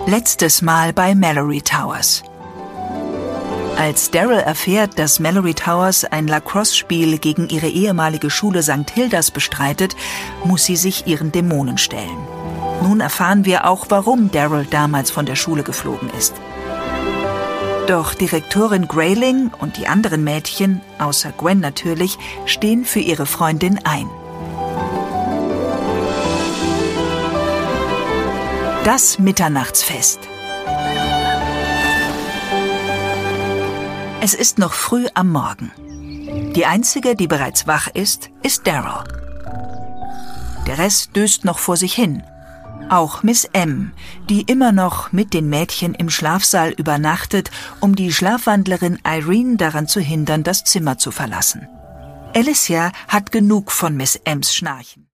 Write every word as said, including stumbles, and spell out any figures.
Letztes Mal bei Mallory Towers. Als Daryl erfährt, dass Mallory Towers ein Lacrosse-Spiel gegen ihre ehemalige Schule Sankt Hildas bestreitet, muss sie sich ihren Dämonen stellen. Nun erfahren wir auch, warum Daryl damals von der Schule geflogen ist. Doch Direktorin Grayling und die anderen Mädchen, außer Gwen natürlich, stehen für ihre Freundin ein. Das Mitternachtsfest. Es ist noch früh am Morgen. Die einzige, die bereits wach ist, ist Daryl. Der Rest döst noch vor sich hin. Auch Miss M, die immer noch mit den Mädchen im Schlafsaal übernachtet, um die Schlafwandlerin Irene daran zu hindern, das Zimmer zu verlassen. Alicia hat genug von Miss M's Schnarchen.